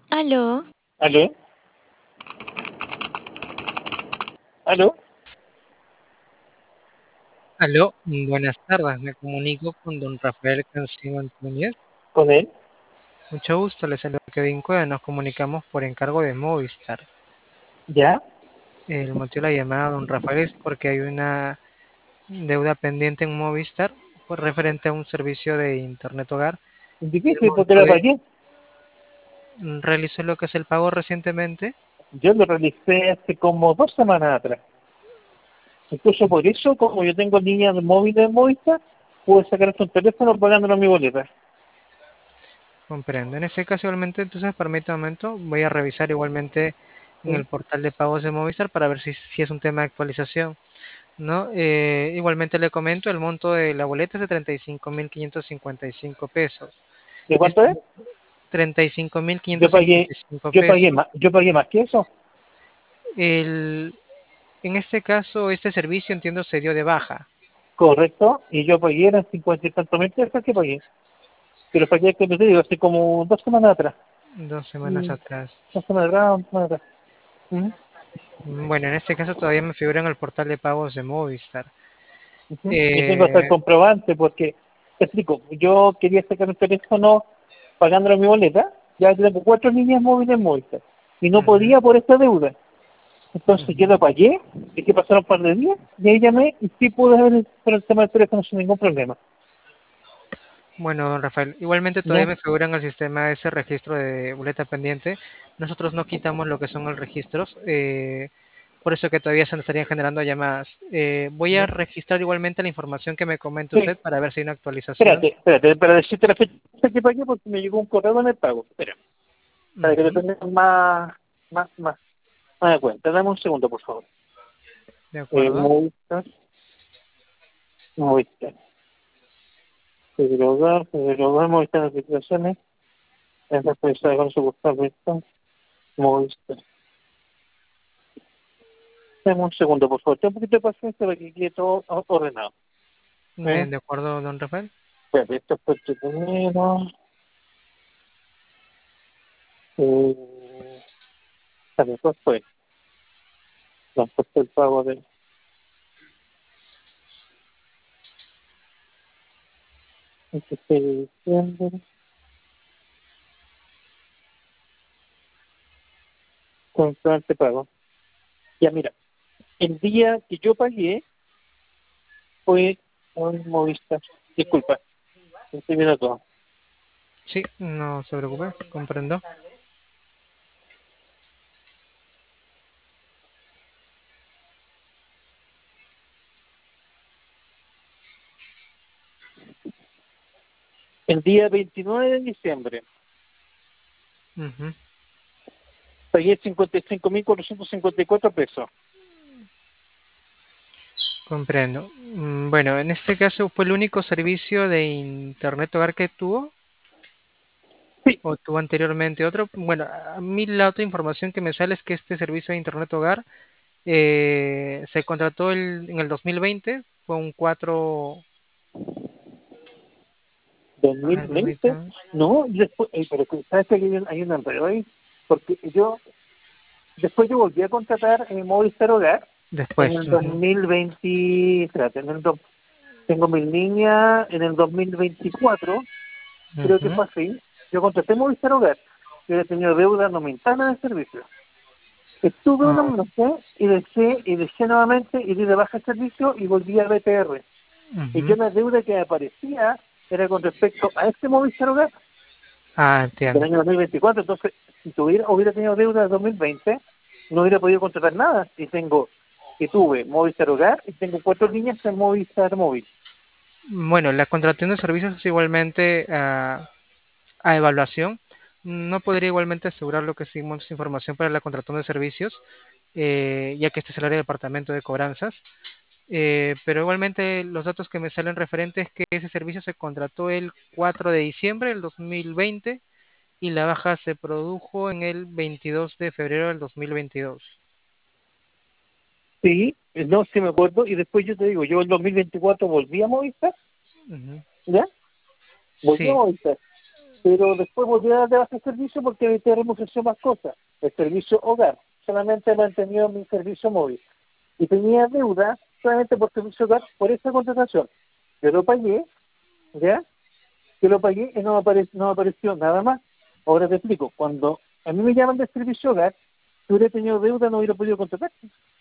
Aló, ¿Aló? ¿Aló? Aló, buenas tardes. Me comunico con don Rafael Cancino Antúñez. ¿Con él? Mucho gusto, le saludo Kevin Cueva. Nos comunicamos por encargo de Movistar. ¿Ya? El motivo de la llamada, don Rafael, es porque hay una deuda pendiente en Movistar por referente a un servicio de Internet Hogar. Y el Difícil porque monto la pagué. realizó lo que es el pago recientemente. Yo lo realicé hace como 2 semanas atrás. Incluso por eso, como yo tengo líneas de móvil en Movistar, pude sacar hasta un teléfono pagándolo a mi boleta. Comprendo. En ese caso, igualmente, entonces, permítame un momento. Voy a revisar igualmente en ¿Sí? el portal de pagos de Movistar para ver si es un tema de actualización. ¿No? Igualmente le comento, el monto de la boleta es de 35.555 pesos. ¿De cuánto es? 35.555 Yo pesos. pagué más que eso. El, en este caso, este servicio entiendo se dio de baja Correcto. Y yo pagué, eran 50 y tantos mil pesos que pagué. Pero pagué, como te digo, hace como 2 semanas atrás. 2 semanas Mm, atrás. 2 semanas atrás, 2 semanas atrás. ¿Mm? Bueno, en este caso todavía me figura en el portal de pagos de Movistar. Ujú. Y tengo hasta el Eh, comprobante porque, te explico, yo quería sacar un teléfono pagándolo mi boleta, ya tengo 4 líneas móviles en Movistar y no ujú, podía por esta deuda. Entonces yo ujú. lo pagué, y que pasaron un par de días, y ahí llamé y sí pude ver el tema del teléfono sin ningún problema. Bueno, don Rafael, igualmente todavía ¿Ya? me figura en el sistema ese registro de boleta pendiente. Nosotros no quitamos lo que son los registros, por eso que todavía se nos estarían generando llamadas. Voy a ¿Ya? registrar igualmente la información que me comenta Sí, usted para ver si hay una actualización. espérate, para decirte la fecha que pagué porque me llegó un correo con el pago. Espera, para que lo Ujú, tengas más, más de cuenta. Dame un segundo, por favor. de acuerdo. Movistar, Movistar. Federal Hogar, Movistar Aplicaciones, es responsable con su buscar esto, Movistar. Dame un segundo, por favor. Ten un poquito de paciencia para que quede todo ordenado. ¿Eh? De acuerdo, don Rafael. Espérate, esto fue el primero. Eh, después fue. No, después fue el pago de este fue de diciembre. Constante pago. Ya, mira, el día que yo pagué fue un Movistar. Disculpa, estoy viendo todo. Sí, no se preocupe, comprendo. El día 29 de diciembre Ujú, pagué 55.454 pesos. comprendo. Bueno, en este caso fue el único servicio de Internet Hogar que tuvo. Sí, ¿O tuvo anteriormente otro? Bueno, a mí la otra información que me sale es que este servicio de Internet Hogar se contrató en el 2020, fue un 4. A ver, 2020. permítame. No, después, pero sabes que hay un enredo ahí, porque después yo volví a contratar Movistar Hogar en Después. el Ujú, 2020, espérate, tengo mi línea en el 2024, creo que ujú. fue así. Yo contraté Movistar Hogar, yo he tenido deuda no me de servicio. Estuve Ah, unos meses y dejé nuevamente y di de baja el servicio y volví a BTR. Y yo ujú. la deuda que aparecía era con respecto a este Movistar Hogar del Entiendo. año 2024. Entonces, si hubiera tenido deuda de 2020, no hubiera podido contratar nada. Y tuve Movistar Hogar y tengo 4 líneas en Movistar Móvil. Bueno, la contratación de servicios es igualmente a evaluación. No podría igualmente asegurar lo que seguimos información para la contratación de servicios, ya que este es el área del departamento de cobranzas. Pero igualmente los datos que me salen referentes es que ese servicio se contrató el 4 de diciembre del 2020 y la baja se produjo en el 22 de febrero del 2022. Sí, no, sí me acuerdo. Y después yo te digo, yo en 2024 volví a Movistar, Ujú. ¿ya? Volví a Sí, Movistar. pero después volví a dar de baja el servicio porque BTR me ofreció más cosas. El servicio hogar, solamente he mantenido mi servicio móvil. Y tenía deuda solamente por servicio hogar por esa contratación. Yo lo pagué, ¿ya? Yo lo pagué y no me apareció nada más. Ahora te explico, cuando a mí me llaman de servicio hogar, si hubiera tenido deuda no hubiera podido contratar.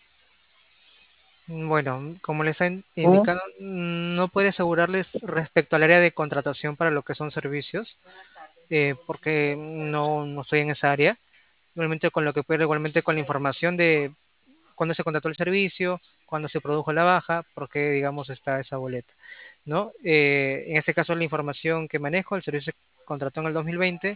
Bueno, como les han ¿Mm? indicado, no puede asegurarles respecto al área de contratación para lo que son servicios, porque no estoy en esa área. Igualmente con lo que puede, igualmente con la información de cuándo se contrató el servicio, cuándo se produjo la baja, por qué, digamos, está esa boleta, ¿no? En este caso, la información que manejo, el servicio se contrató en el 2020,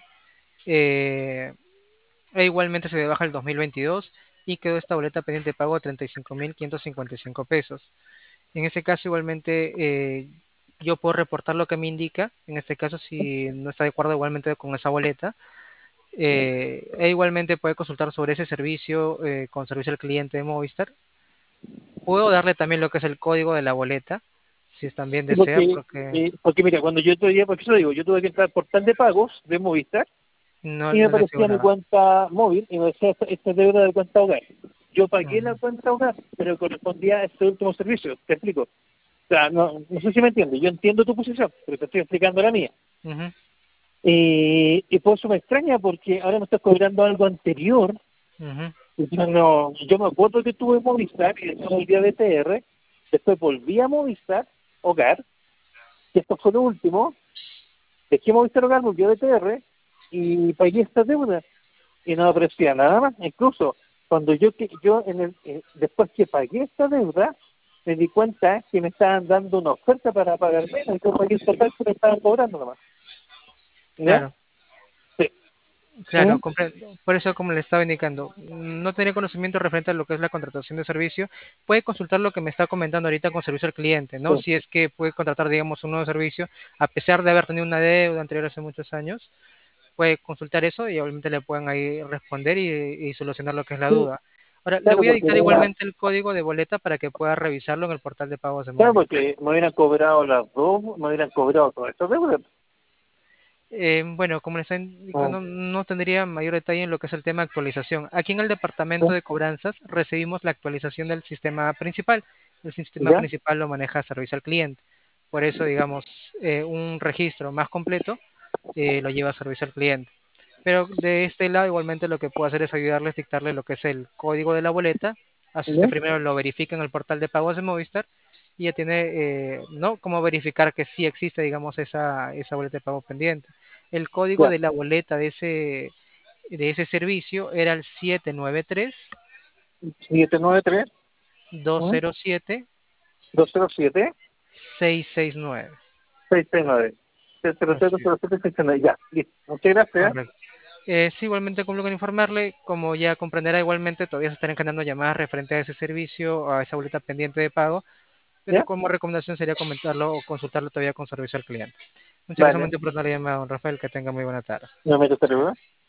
eh, e igualmente se le baja el 2022 y quedó esta boleta pendiente de pago de 35.555 pesos. En ese caso, igualmente, yo puedo reportar lo que me indica, en este caso, si no está de acuerdo igualmente con esa boleta, e igualmente puede consultar sobre ese servicio con servicio al cliente de Movistar. Puedo darle también lo que es el código de la boleta, si es también Sí, desea, porque porque mira, cuando yo todavía, por eso digo, yo tuve que entrar al portal de pagos de Movistar no, y me no le aparecía mi figuraba. cuenta móvil y me decía esta deuda de cuenta hogar. Yo pagué la Ujú, cuenta hogar, pero correspondía a este último servicio. Te explico. O sea, no sé si me entiendes. Yo entiendo tu posición, pero te estoy explicando la mía. ujú, Y por eso me extraña, porque ahora me estás cobrando algo anterior. ujú, Y yo me acuerdo que tuve Movistar y después volví a BTR, después volví a Movistar Hogar, y esto fue lo último. Dejé Movistar Hogar, volví a BTR y pagué esta deuda y no aparecía nada más. Incluso cuando después que pagué esta deuda, me di cuenta que me estaban dando una oferta para pagar menos, y yo pagué el total que me estaban cobrando nomás. ¿Ya? claro, Sí. claro, ¿Mm? comprendo. Por eso, como le estaba indicando, no tenía conocimiento referente a lo que es la contratación de servicio. Puede consultar lo que me está comentando ahorita con servicio al cliente, ¿no? Sí. Si es que puede contratar, digamos, un nuevo servicio, a pesar de haber tenido una deuda anterior hace muchos años, puede consultar eso y obviamente le pueden ahí responder y solucionar lo que es la Sí, duda. Ahora, le claro, voy a porque dictar igualmente el código de boleta para que pueda revisarlo en el portal de pagos de Movistar. me hubieran cobrado las dos, me hubieran cobrado todas estas deudas. Bueno, como les estaba Ah, indicando, no tendría mayor detalle en lo que es el tema de actualización. Aquí en el ¿sí? departamento de cobranzas recibimos la actualización del sistema principal. El sistema ¿Ya? principal lo maneja servicio al cliente. Por eso, digamos, un registro más completo lo lleva a servicio al cliente. Pero de este lado, igualmente lo que puedo hacer es ayudarles, dictarle lo que es el código de la boleta. Así usted ¿Ya? primero lo verifica en el portal de pagos de Movistar y ya tiene, ¿no? Cómo verificar que sí existe, digamos, esa boleta de pago pendiente. El código Ya. de la boleta de ese servicio era el 793 793 207 207 669. 669. Así es, 703 Ya, listo. Muchas gracias. correcto. Sí, igualmente cumplo con informarle, como ya comprenderá, igualmente todavía se estarán generando llamadas referente a ese servicio, a esa boleta pendiente de pago, pero ¿Ya? como recomendación sería comentarlo o consultarlo todavía con servicio al cliente. Muchas gracias Vale. por la llamada, don Rafael, que tenga muy buena tarde. No me gustaría,